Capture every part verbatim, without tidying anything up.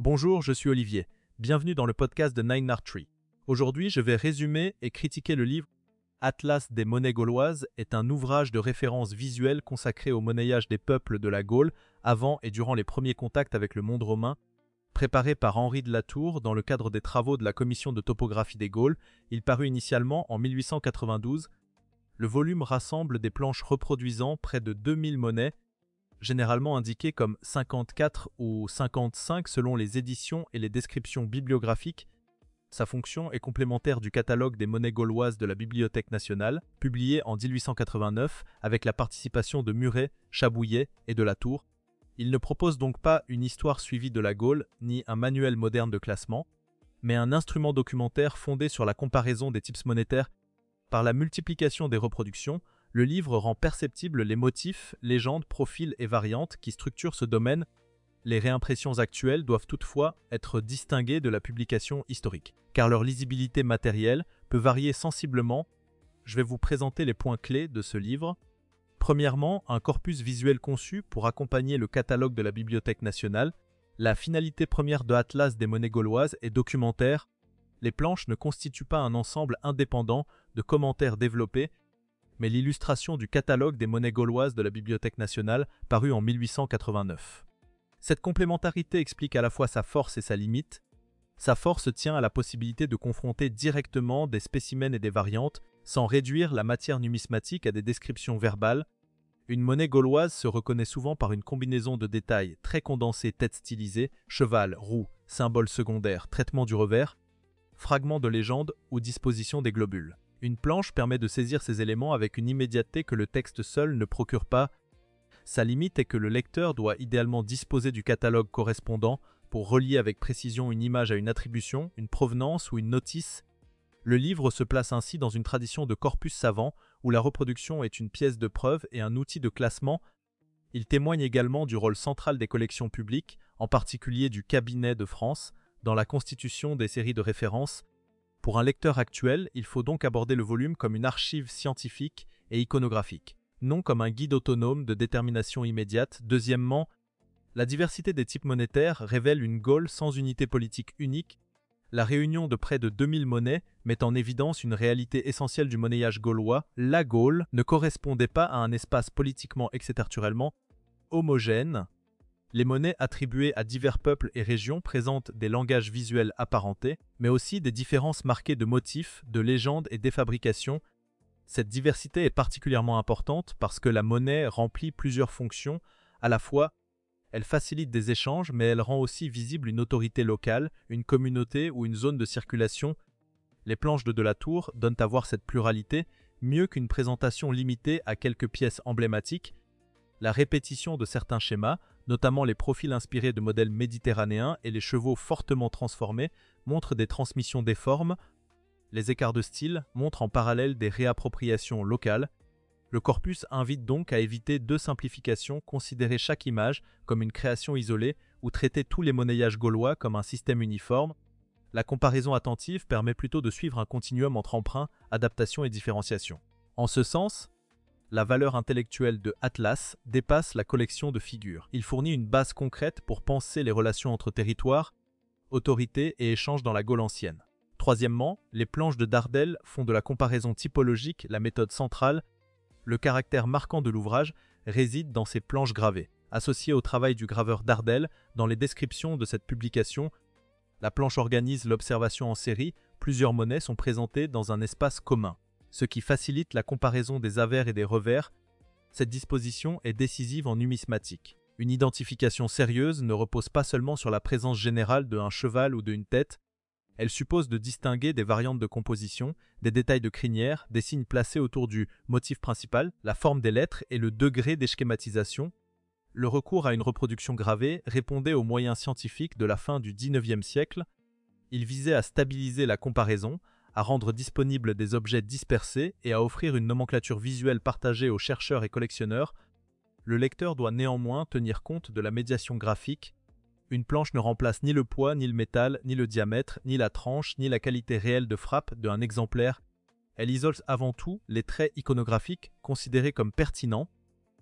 Bonjour, je suis Olivier. Bienvenue dans le podcast de Nine Art Tree. Aujourd'hui, je vais résumer et critiquer le livre Atlas des monnaies gauloises est un ouvrage de référence visuelle consacré au monnayage des peuples de la Gaule avant et durant les premiers contacts avec le monde romain. Préparé par Henri de La Tour dans le cadre des travaux de la Commission de topographie des Gaules, il parut initialement en mille huit cent quatre-vingt-douze. Le volume rassemble des planches reproduisant près de deux mille monnaies, généralement indiquées comme cinquante-quatre ou cinquante-cinq selon les éditions et les descriptions bibliographiques. Sa fonction est complémentaire du catalogue des monnaies gauloises de la Bibliothèque nationale, publié en mille huit cent quatre-vingt-neuf avec la participation de Muret, Chabouillet et de La Tour. Il ne propose donc pas une histoire suivie de la Gaule, ni un manuel moderne de classement, mais un instrument documentaire fondé sur la comparaison des types monétaires. Par la multiplication des reproductions, le livre rend perceptibles les motifs, légendes, profils et variantes qui structurent ce domaine. Les réimpressions actuelles doivent toutefois être distinguées de la publication historique, car leur lisibilité matérielle peut varier sensiblement. Je vais vous présenter les points clés de ce livre. Premièrement, un corpus visuel conçu pour accompagner le catalogue de la Bibliothèque nationale. La finalité première de Atlas des monnaies gauloises est documentaire. Les planches ne constituent pas un ensemble indépendant de commentaires développés, mais l'illustration du catalogue des monnaies gauloises de la Bibliothèque nationale paru en mille huit cent quatre-vingt-neuf. Cette complémentarité explique à la fois sa force et sa limite. Sa force tient à la possibilité de confronter directement des spécimens et des variantes sans réduire la matière numismatique à des descriptions verbales. Une monnaie gauloise se reconnaît souvent par une combinaison de détails très condensés, tête stylisée, cheval, roue, symboles secondaires, traitement du revers, fragments de légende ou disposition des globules. Une planche permet de saisir ces éléments avec une immédiateté que le texte seul ne procure pas. Sa limite est que le lecteur doit idéalement disposer du catalogue correspondant pour relier avec précision une image à une attribution, une provenance ou une notice. Le livre se place ainsi dans une tradition de corpus savant où la reproduction est une pièce de preuve et un outil de classement. Il témoigne également du rôle central des collections publiques, en particulier du Cabinet de France, dans la constitution des séries de référence. Pour un lecteur actuel, il faut donc aborder le volume comme une archive scientifique et iconographique, non comme un guide autonome de détermination immédiate. Deuxièmement, la diversité des types monétaires révèle une Gaule sans unité politique unique. La réunion de près de deux mille monnaies met en évidence une réalité essentielle du monnayage gaulois. La Gaule ne correspondait pas à un espace politiquement extraterritorialement homogène. Les monnaies attribuées à divers peuples et régions présentent des langages visuels apparentés, mais aussi des différences marquées de motifs, de légendes et d'effabrication. Cette diversité est particulièrement importante parce que la monnaie remplit plusieurs fonctions. À la fois, elle facilite des échanges, mais elle rend aussi visible une autorité locale, une communauté ou une zone de circulation. Les planches de De La Tour donnent à voir cette pluralité mieux qu'une présentation limitée à quelques pièces emblématiques. La répétition de certains schémas, notamment les profils inspirés de modèles méditerranéens et les chevaux fortement transformés, montrent des transmissions des formes. Les écarts de style montrent en parallèle des réappropriations locales. Le corpus invite donc à éviter deux simplifications, considérer chaque image comme une création isolée ou traiter tous les monnayages gaulois comme un système uniforme. La comparaison attentive permet plutôt de suivre un continuum entre emprunt, adaptation et différenciation. En ce sens, la valeur intellectuelle de Atlas dépasse la collection de figures. Il fournit une base concrète pour penser les relations entre territoires, autorités et échanges dans la Gaule ancienne. Troisièmement, les planches de Dardel font de la comparaison typologique la méthode centrale. Le caractère marquant de l'ouvrage réside dans ces planches gravées. Associées au travail du graveur Dardel, dans les descriptions de cette publication, la planche organise l'observation en série. Plusieurs monnaies sont présentées dans un espace commun, ce qui facilite la comparaison des avers et des revers. Cette disposition est décisive en numismatique. Une identification sérieuse ne repose pas seulement sur la présence générale d'un cheval ou d'une tête, elle suppose de distinguer des variantes de composition, des détails de crinière, des signes placés autour du motif principal, la forme des lettres et le degré des schématisations. Le recours à une reproduction gravée répondait aux moyens scientifiques de la fin du dix-neuvième siècle. Il visait à stabiliser la comparaison, à rendre disponibles des objets dispersés et à offrir une nomenclature visuelle partagée aux chercheurs et collectionneurs. Le lecteur doit néanmoins tenir compte de la médiation graphique. Une planche ne remplace ni le poids, ni le métal, ni le diamètre, ni la tranche, ni la qualité réelle de frappe d'un exemplaire. Elle isole avant tout les traits iconographiques considérés comme pertinents.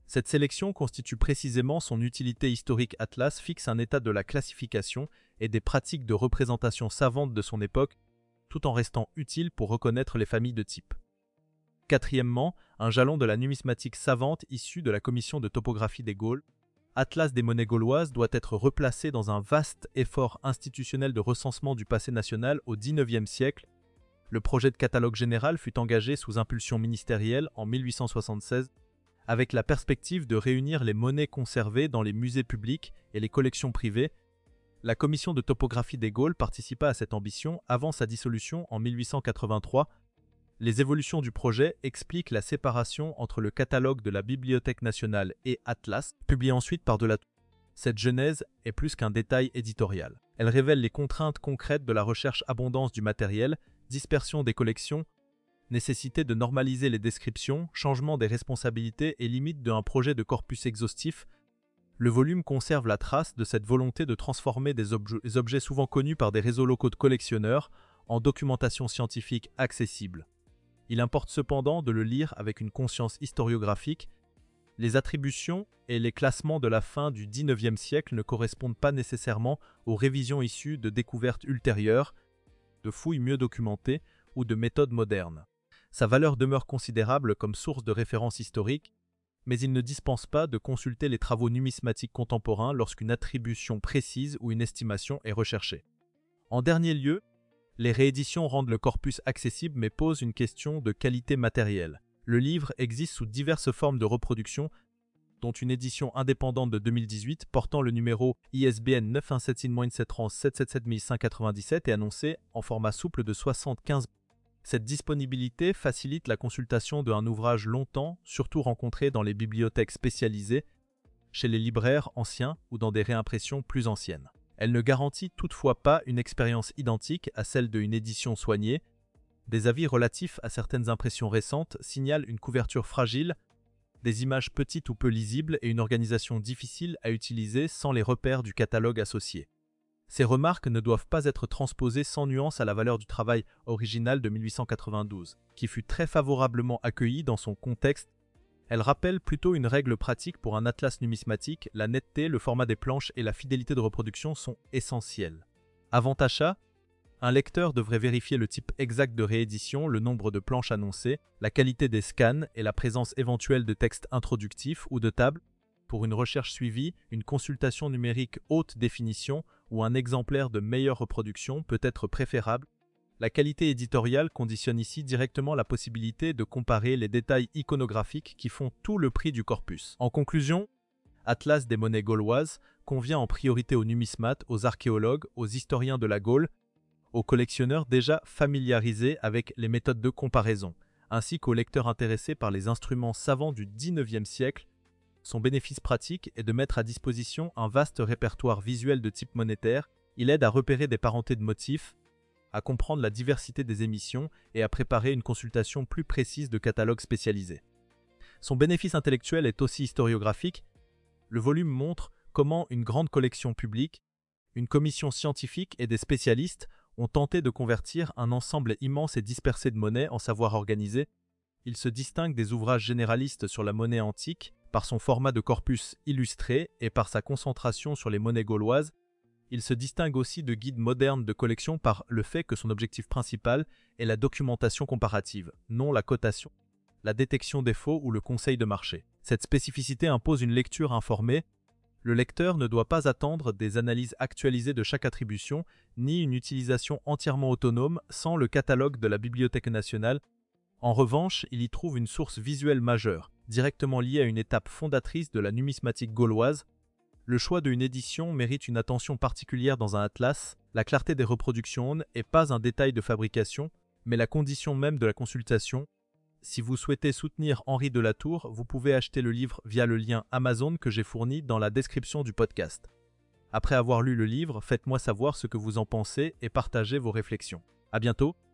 Cette sélection constitue précisément son utilité historique. Atlas fixe un état de la classification et des pratiques de représentation savante de son époque, tout en restant utile pour reconnaître les familles de types. Quatrièmement, un jalon de la numismatique savante issue de la commission de topographie des Gaules. Atlas des monnaies gauloises doit être replacé dans un vaste effort institutionnel de recensement du passé national au dix-neuvième siècle. Le projet de catalogue général fut engagé sous impulsion ministérielle en mille huit cent soixante-seize, avec la perspective de réunir les monnaies conservées dans les musées publics et les collections privées. La commission de topographie des Gaules participa à cette ambition avant sa dissolution en mille huit cent quatre-vingt-trois. Les évolutions du projet expliquent la séparation entre le catalogue de la Bibliothèque nationale et Atlas, publié ensuite par Delatour. Cette genèse est plus qu'un détail éditorial. Elle révèle les contraintes concrètes de la recherche, abondance du matériel, dispersion des collections, nécessité de normaliser les descriptions, changement des responsabilités et limites d'un projet de corpus exhaustif. Le volume conserve la trace de cette volonté de transformer des, obje des objets souvent connus par des réseaux locaux de collectionneurs en documentation scientifique accessible. Il importe cependant de le lire avec une conscience historiographique. Les attributions et les classements de la fin du dix-neuvième siècle ne correspondent pas nécessairement aux révisions issues de découvertes ultérieures, de fouilles mieux documentées ou de méthodes modernes. Sa valeur demeure considérable comme source de référence historique, mais il ne dispense pas de consulter les travaux numismatiques contemporains lorsqu'une attribution précise ou une estimation est recherchée. En dernier lieu, les rééditions rendent le corpus accessible mais posent une question de qualité matérielle. Le livre existe sous diverses formes de reproduction, dont une édition indépendante de deux mille dix-huit portant le numéro I S B N neuf un sept six sept un sept sept sept cinq neuf sept et annoncée en format souple de soixante-quinze. Cette disponibilité facilite la consultation d'un ouvrage longtemps, surtout rencontré dans les bibliothèques spécialisées, chez les libraires anciens ou dans des réimpressions plus anciennes. Elle ne garantit toutefois pas une expérience identique à celle d'une édition soignée. Des avis relatifs à certaines impressions récentes signalent une couverture fragile, des images petites ou peu lisibles et une organisation difficile à utiliser sans les repères du catalogue associé. Ces remarques ne doivent pas être transposées sans nuance à la valeur du travail original de mille huit cent quatre-vingt-douze, qui fut très favorablement accueilli dans son contexte. Elle rappelle plutôt une règle pratique pour un atlas numismatique: la netteté, le format des planches et la fidélité de reproduction sont essentiels. Avant achat, un lecteur devrait vérifier le type exact de réédition, le nombre de planches annoncées, la qualité des scans et la présence éventuelle de textes introductifs ou de tables. Pour une recherche suivie, une consultation numérique haute définition ou un exemplaire de meilleure reproduction peut être préférable. La qualité éditoriale conditionne ici directement la possibilité de comparer les détails iconographiques qui font tout le prix du corpus. En conclusion, Atlas des monnaies gauloises convient en priorité aux numismates, aux archéologues, aux historiens de la Gaule, aux collectionneurs déjà familiarisés avec les méthodes de comparaison, ainsi qu'aux lecteurs intéressés par les instruments savants du dix-neuvième siècle. Son bénéfice pratique est de mettre à disposition un vaste répertoire visuel de type monétaire. Il aide à repérer des parentés de motifs, à comprendre la diversité des émissions et à préparer une consultation plus précise de catalogues spécialisés. Son bénéfice intellectuel est aussi historiographique. Le volume montre comment une grande collection publique, une commission scientifique et des spécialistes ont tenté de convertir un ensemble immense et dispersé de monnaies en savoir organisé. Il se distingue des ouvrages généralistes sur la monnaie antique par son format de corpus illustré et par sa concentration sur les monnaies gauloises. Il se distingue aussi de guides modernes de collection par le fait que son objectif principal est la documentation comparative, non la cotation, la détection des faux ou le conseil de marché. Cette spécificité impose une lecture informée. Le lecteur ne doit pas attendre des analyses actualisées de chaque attribution, ni une utilisation entièrement autonome sans le catalogue de la Bibliothèque nationale. En revanche, il y trouve une source visuelle majeure, directement liée à une étape fondatrice de la numismatique gauloise. Le choix d'une édition mérite une attention particulière dans un atlas. La clarté des reproductions n'est pas un détail de fabrication, mais la condition même de la consultation. Si vous souhaitez soutenir Henri Delatour, vous pouvez acheter le livre via le lien Amazon que j'ai fourni dans la description du podcast. Après avoir lu le livre, faites-moi savoir ce que vous en pensez et partagez vos réflexions. À bientôt!